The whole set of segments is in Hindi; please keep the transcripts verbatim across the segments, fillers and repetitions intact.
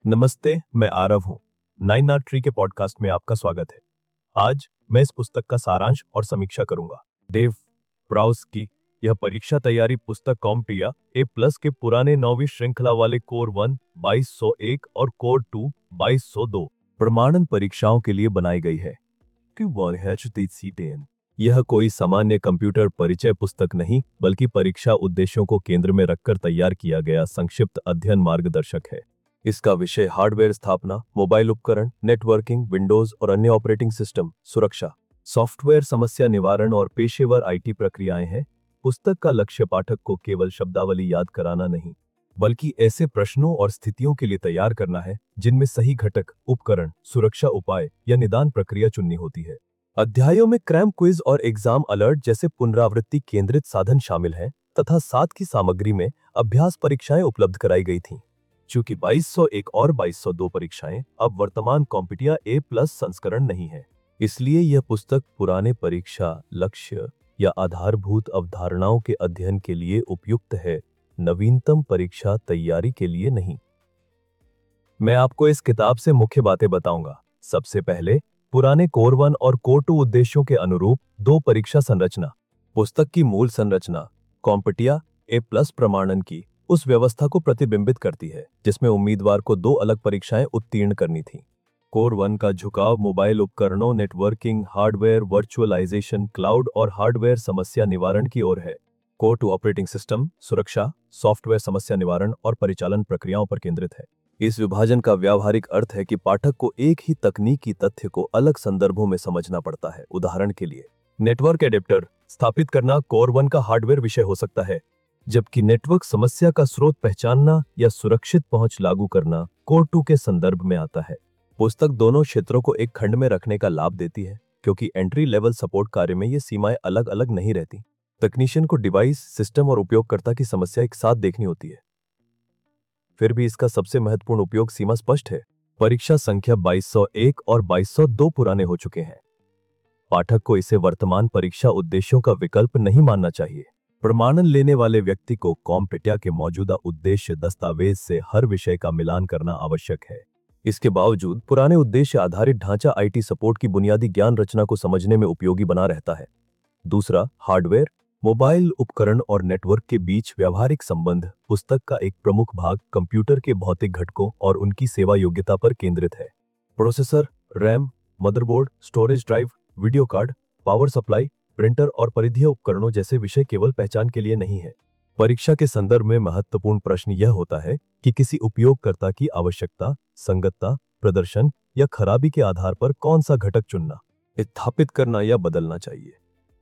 नमस्ते, मैं आरव हूँ। नाइन आर ट्री के पॉडकास्ट में आपका स्वागत है। आज मैं इस पुस्तक का सारांश और समीक्षा करूंगा। डेव ब्राउस की यह परीक्षा तैयारी पुस्तक कॉम्पिया ए प्लस के पुराने नौवीं श्रृंखला वाले कोर वन बाईस सौ एक और कोर टू बाईस सौ दो प्रमाणन परीक्षाओं के लिए बनाई गई है। यह कोई सामान्य कंप्यूटर परिचय पुस्तक नहीं, बल्कि परीक्षा उद्देश्यों को केंद्र में रखकर तैयार किया गया संक्षिप्त अध्ययन मार्गदर्शक है। इसका विषय हार्डवेयर स्थापना, मोबाइल उपकरण, नेटवर्किंग, विंडोज और अन्य ऑपरेटिंग सिस्टम, सुरक्षा, सॉफ्टवेयर समस्या निवारण और पेशेवर आईटी प्रक्रियाएं हैं। पुस्तक का लक्ष्य पाठक को केवल शब्दावली याद कराना नहीं, बल्कि ऐसे प्रश्नों और स्थितियों के लिए तैयार करना है जिनमें सही घटक, उपकरण, सुरक्षा उपाय या निदान प्रक्रिया चुननी होती है। अध्यायों में क्रैम क्विज और एग्जाम अलर्ट जैसे पुनरावृत्ति केंद्रित साधन शामिल हैं, तथा साथ की सामग्री में अभ्यास परीक्षाएं उपलब्ध कराई गई थीं। चूंकि बाईस सौ एक और बाईस सौ दो परीक्षाएं अब वर्तमान कॉम्पिटिया ए प्लस संस्करण नहीं है, इसलिए यह पुस्तक पुराने परीक्षा लक्ष्य या आधारभूत अवधारणाओं के अध्ययन के लिए उपयुक्त है, नवीनतम परीक्षा तैयारी के लिए नहीं। मैं आपको इस किताब से मुख्य बातें बताऊंगा। सबसे पहले पुराने कोर वन और कोर टू उद्देश्यों के अनुरूप दो परीक्षा संरचना। पुस्तक की मूल संरचना कॉम्पिटिया ए प्लस प्रमाणन की उस व्यवस्था को प्रतिबिंबित करती है जिसमें उम्मीदवार को दो अलग परीक्षाएं उत्तीर्ण करनी थीं। कोर वन का झुकाव मोबाइल उपकरणों, नेटवर्किंग, हार्डवेयर, वर्चुअलाइजेशन, क्लाउड और हार्डवेयर समस्या निवारण की ओर है। कोर टू ऑपरेटिंग सिस्टम, सुरक्षा, सॉफ्टवेयर समस्या निवारण और परिचालन प्रक्रियाओं पर केंद्रित है। इस विभाजन का व्यावहारिक अर्थ है कि पाठक को एक ही तकनीकी तथ्य को अलग संदर्भों में समझना पड़ता है। उदाहरण के लिए, नेटवर्क एडेप्टर स्थापित करना कोर वन का हार्डवेयर विषय हो सकता है, जबकि नेटवर्क समस्या का स्रोत पहचानना या सुरक्षित पहुंच लागू करना कोर टू के संदर्भ में आता है। पुस्तक दोनों क्षेत्रों को एक खंड में रखने का लाभ देती है, क्योंकि एंट्री लेवल सपोर्ट कार्य में ये सीमाएं अलग अलग नहीं रहती। तकनीशियन को डिवाइस, सिस्टम और उपयोगकर्ता की समस्या एक साथ देखनी होती है। फिर भी इसका सबसे महत्वपूर्ण उपयोग सीमा स्पष्ट है। परीक्षा संख्या बाईस सौ एक और बाईस सौ दो पुराने हो चुके हैं। पाठक को इसे वर्तमान परीक्षा उद्देश्यों का विकल्प नहीं मानना चाहिए। प्रमाणन लेने वाले व्यक्ति को कॉम्पिटिया के मौजूदा उद्देश्य दस्तावेज से हर विषय का मिलान करना आवश्यक है। इसके बावजूद पुराने उद्देश्य आधारित ढांचा आईटी सपोर्ट की बुनियादी ज्ञान रचना को समझने में उपयोगी बना रहता है। दूसरा, हार्डवेयर, मोबाइल उपकरण और नेटवर्क के बीच व्यावहारिक संबंध। पुस्तक का एक प्रमुख भाग कंप्यूटर के भौतिक घटकों और उनकी सेवा योग्यता पर केंद्रित है। Processor, RAM, motherboard, storage drive, video card, power supply, printer और परिधीय उपकरणों जैसे विषय केवल पहचान के लिए नहीं है। परीक्षा के संदर्भ में महत्वपूर्ण प्रश्न यह होता है कि किसी उपयोगकर्ता की आवश्यकता, संगतता, प्रदर्शन या खराबी के आधार पर कौन सा घटक चुनना, स्थापित करना या बदलना चाहिए।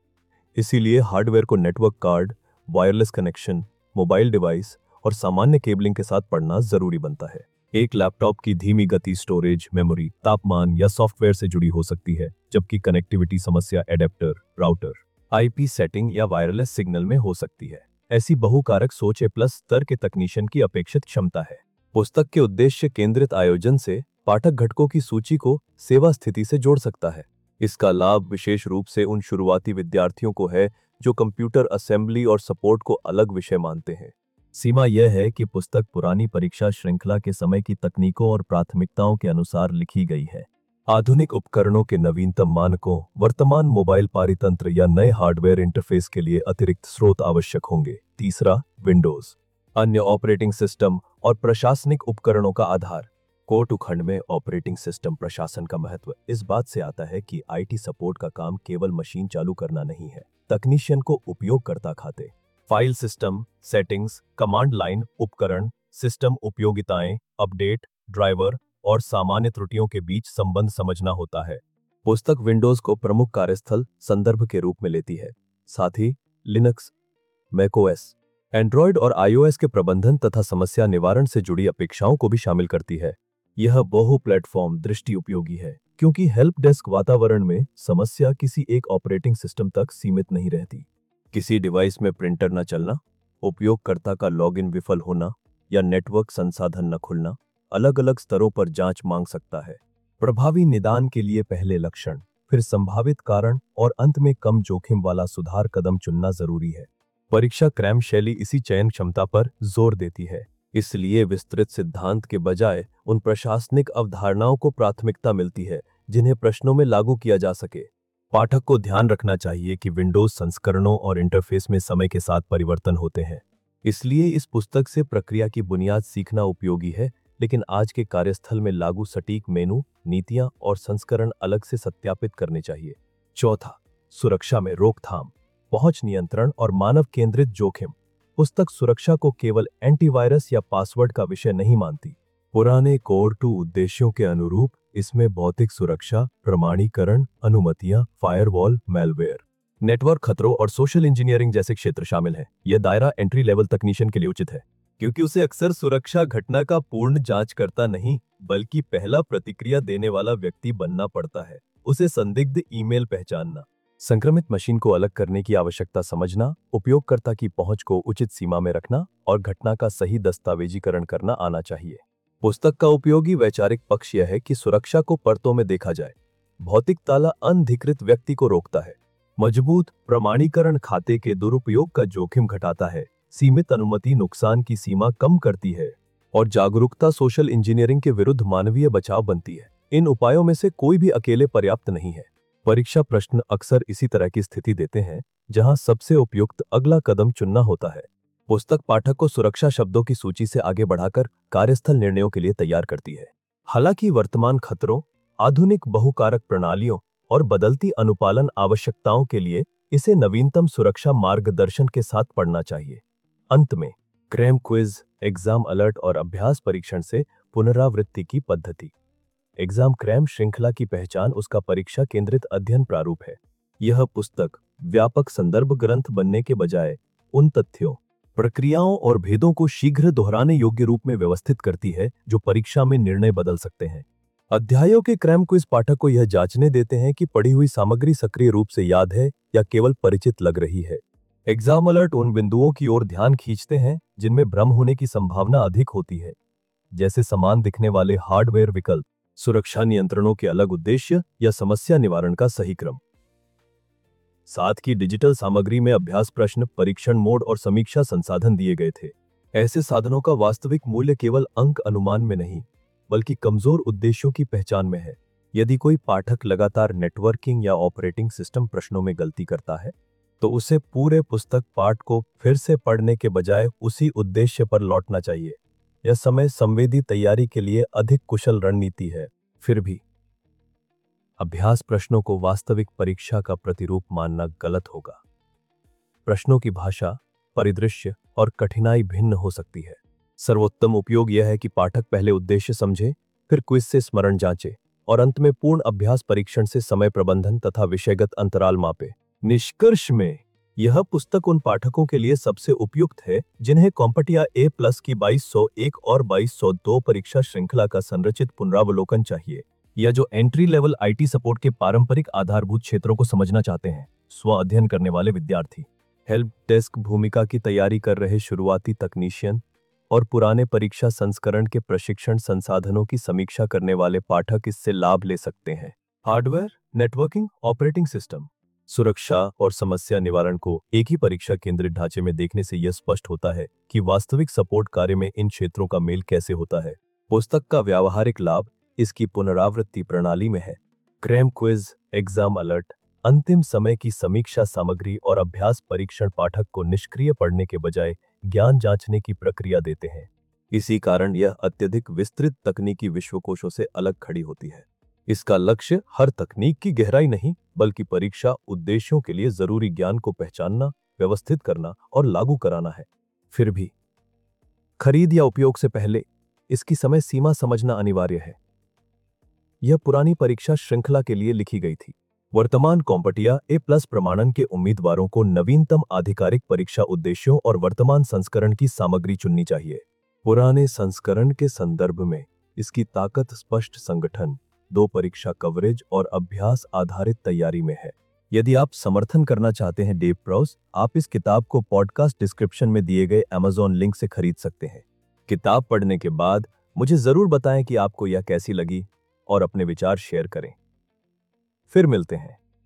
इसीलिए हार्डवेयर को network card, wireless connection, mobile device और सामान्य केबलिंग के साथ पढ़ना जरूरी बनता है। एक लैपटॉप की धीमी गति स्टोरेज, मेमोरी, तापमान या सॉफ्टवेयर से जुड़ी हो सकती है, जबकि कनेक्टिविटी समस्या एडेप्टर, राउटर, आईपी सेटिंग या वायरलेस सिग्नल में हो सकती है। ऐसी बहुकारक सोच ए प्लस स्तर के तकनीशियन की अपेक्षित क्षमता है। पुस्तक के उद्देश्य केंद्रित आयोजन से पाठक घटकों की सूची को सेवा स्थिति से जोड़ सकता है। इसका लाभ विशेष रूप से उन शुरुआती विद्यार्थियों को है जो कंप्यूटर असेंबली और सपोर्ट को अलग विषय मानते हैं। सीमा यह है कि पुस्तक पुरानी परीक्षा श्रृंखला के समय की तकनीकों और प्राथमिकताओं के अनुसार लिखी गई है। आधुनिक उपकरणों के नवीनतम मानकों, वर्तमान मोबाइल पारितंत्र या नए हार्डवेयर इंटरफेस के लिए अतिरिक्त स्रोत आवश्यक होंगे। तीसरा, विंडोज, अन्य ऑपरेटिंग सिस्टम और प्रशासनिक उपकरणों का आधार। कोर टू खंड में ऑपरेटिंग सिस्टम प्रशासन का महत्व इस बात से आता है कि आईटी सपोर्ट का काम केवल मशीन चालू करना नहीं है। तकनीशियन को उपयोगकर्ता खाते, file system, settings, command line, उपकरण, सिस्टम उपयोगिताएं, अपडेट, ड्राइवर और सामान्य त्रुटियों के बीच संबंध समझना होता है। पुस्तक विंडोज को प्रमुख कार्यस्थल संदर्भ के रूप में लेती है, साथ ही लिनक्स, मैकओएस, एंड्रॉयड और आईओएस के प्रबंधन तथा समस्या निवारण से जुड़ी अपेक्षाओं को भी शामिल करती है। यह बहु प्लेटफॉर्म दृष्टि उपयोगी है, क्योंकि हेल्प डेस्क वातावरण में समस्या किसी एक ऑपरेटिंग सिस्टम तक सीमित नहीं रहती। किसी डिवाइस में प्रिंटर न चलना, उपयोगकर्ता का लॉगिन विफल होना या नेटवर्क संसाधन न खुलना अलग अलग स्तरों पर जांच मांग सकता है। प्रभावी निदान के लिए पहले लक्षण, फिर संभावित कारण और अंत में कम जोखिम वाला सुधार कदम चुनना जरूरी है। परीक्षा क्रैम शैली इसी चयन क्षमता पर जोर देती है। इसलिए विस्तृत सिद्धांत के बजाय उन प्रशासनिक अवधारणाओं को प्राथमिकता मिलती है जिन्हें प्रश्नों में लागू किया जा सके। पाठक को ध्यान रखना चाहिए कि विंडोज संस्करणों और इंटरफेस में समय के साथ परिवर्तन होते हैं। इसलिए इस पुस्तक से प्रक्रिया की बुनियाद सीखना उपयोगी है, लेकिन आज के कार्यस्थल में लागू सटीक मेनू, नीतियां और संस्करण अलग से सत्यापित करने चाहिए। चौथा, सुरक्षा में रोकथाम, पहुंच नियंत्रण और मानव केंद्रित जोखिम। पुस्तक सुरक्षा को केवल एंटीवायरस या पासवर्ड का विषय नहीं मानती। पुराने कोर टू उद्देश्यों के अनुरूप इसमें भौतिक सुरक्षा, प्रमाणीकरण, अनुमतियां, फायरवॉल, मैलवेयर, नेटवर्क खतरों और सोशल इंजीनियरिंग जैसे क्षेत्र शामिल हैं। यह दायरा एंट्री लेवल तकनीशियन के लिए उचित है, क्योंकि उसे अक्सर सुरक्षा घटना का पूर्ण जांच करता नहीं, बल्कि पहला प्रतिक्रिया देने वाला व्यक्ति बनना पड़ता है। उसे संदिग्ध ईमेल पहचानना, संक्रमित मशीन को अलग करने की आवश्यकता समझना, उपयोगकर्ता की पहुंच को उचित सीमा में रखना और घटना का सही दस्तावेजीकरण करना आना चाहिए। पुस्तक का उपयोगी वैचारिक पक्ष यह है कि सुरक्षा को परतों में देखा जाए। भौतिक ताला अनधिकृत व्यक्ति को रोकता है, मजबूत प्रमाणीकरण खाते के दुरुपयोग का जोखिम घटाता है, सीमित अनुमति नुकसान की सीमा कम करती है और जागरूकता सोशल इंजीनियरिंग के विरुद्ध मानवीय बचाव बनती है। इन उपायों में से कोई भी अकेले पर्याप्त नहीं है। परीक्षा प्रश्न अक्सर इसी तरह की स्थिति देते हैं जहां सबसे उपयुक्त अगला कदम चुनना होता है। पुस्तक पाठक को सुरक्षा शब्दों की सूची से आगे बढ़ाकर कार्यस्थल निर्णयों के लिए तैयार करती है। हालांकि वर्तमान खतरों, आधुनिक बहुकारक प्रणालियों और बदलती अनुपालन आवश्यकताओं के लिए इसे नवीनतम सुरक्षा मार्गदर्शन के साथ पढ़ना चाहिए। अंत में, क्रैम क्विज, एग्जाम अलर्ट और अभ्यास परीक्षण से पुनरावृत्ति की पद्धति। एग्जाम क्रैम श्रृंखला की पहचान उसका परीक्षा केंद्रित अध्ययन प्रारूप है। यह पुस्तक व्यापक संदर्भ ग्रंथ बनने के बजाय उन तथ्यों, प्रक्रियाओं और भेदों को शीघ्र दोहराने योग्य रूप में व्यवस्थित करती है जो परीक्षा में निर्णय बदल सकते हैं। अध्यायों के क्रैम क्विज पाठक को यह जांचने देते हैं कि पढ़ी हुई सामग्री सक्रिय रूप से याद है या केवल परिचित लग रही है। एग्जाम अलर्ट उन बिंदुओं की ओर ध्यान खींचते हैं जिनमें भ्रम होने की संभावना अधिक होती है, जैसे समान दिखने वाले हार्डवेयर विकल्प, सुरक्षा नियंत्रणों के अलग उद्देश्य या समस्या निवारण का सही क्रम। साथ ही डिजिटल सामग्री में अभ्यास प्रश्न, परीक्षण मोड और समीक्षा संसाधन दिए गए थे। ऐसे साधनों का वास्तविक मूल्य केवल अंक अनुमान में नहीं, बल्कि कमजोर उद्देश्यों की पहचान में है। यदि कोई पाठक लगातार नेटवर्किंग या ऑपरेटिंग सिस्टम प्रश्नों में गलती करता है, तो उसे पूरे पुस्तक पाठ को फिर से पढ़ने के बजाय उसी उद्देश्य पर लौटना चाहिए। यह समय संवेदी तैयारी के लिए अधिक कुशल रणनीति है। फिर भी अभ्यास प्रश्नों को वास्तविक परीक्षा का प्रतिरूप मानना गलत होगा। प्रश्नों की भाषा, परिदृश्य और कठिनाई भिन्न हो सकती है। सर्वोत्तम उपयोग यह है कि पाठक पहले उद्देश्य समझे, फिर क्विज से स्मरण जांचे और अंत में पूर्ण अभ्यास परीक्षण से समय प्रबंधन तथा विषयगत अंतराल मापे। निष्कर्ष में, यह पुस्तक उन पाठकों के लिए सबसे उपयुक्त है जिन्हें कॉम्पटिया ए प्लस की बाईस सौ एक और बाईस सौ दो परीक्षा श्रृंखला का संरचित पुनरावलोकन चाहिए, या जो एंट्री लेवल आईटी सपोर्ट के पारंपरिक आधारभूत क्षेत्रों को समझना चाहते हैं। स्व अध्ययन करने वाले विद्यार्थी, हेल्प डेस्क भूमिका की तैयारी कर रहे शुरुआती तकनीशियन और पुराने परीक्षा संस्करण के प्रशिक्षण संसाधनों की समीक्षा करने वाले पाठक इससे लाभ ले सकते हैं। हार्डवेयर, नेटवर्किंग, ऑपरेटिंग सिस्टम, सुरक्षा और समस्या निवारण को एक ही परीक्षा केंद्रित ढांचे में देखने से यह स्पष्ट होता है कि वास्तविक सपोर्ट कार्य में इन क्षेत्रों का मेल कैसे होता है। पुस्तक का व्यावहारिक लाभ इसकी पुनरावृत्ति प्रणाली में है। क्रैम क्विज, एग्जाम अलर्ट, अंतिम समय की समीक्षा सामग्री और अभ्यास परीक्षण पाठक को निष्क्रिय पढ़ने के बजाय ज्ञान जांचने की प्रक्रिया देते हैं। इसी कारण यह अत्यधिक विस्तृत तकनीकी विश्वकोशों से अलग खड़ी होती है। इसका लक्ष्य हर तकनीक की गहराई नहीं, बल्कि परीक्षा उद्देश्यों के लिए जरूरी ज्ञान को पहचानना, व्यवस्थित करना और लागू कराना है। फिर भी खरीद या उपयोग से पहले इसकी समय सीमा समझना अनिवार्य है। यह पुरानी परीक्षा श्रृंखला के लिए लिखी गई थी। वर्तमान कॉम्पटिया ए प्लस प्रमाणन के उम्मीदवारों को नवीनतम आधिकारिक परीक्षा उद्देश्यों और वर्तमान संस्करण की सामग्री चुननी चाहिए। पुराने संस्करण के संदर्भ में इसकी ताकत स्पष्ट संगठन, दो परीक्षा कवरेज और अभ्यास आधारित तैयारी में है। यदि आप समर्थन करना चाहते हैं डेव प्रोस, आप इस किताब को पॉडकास्ट डिस्क्रिप्शन में दिए गए अमेज़न लिंक से खरीद सकते हैं। किताब पढ़ने के बाद मुझे जरूर बताएं कि आपको यह कैसी लगी और अपने विचार शेयर करें। फिर मिलते हैं।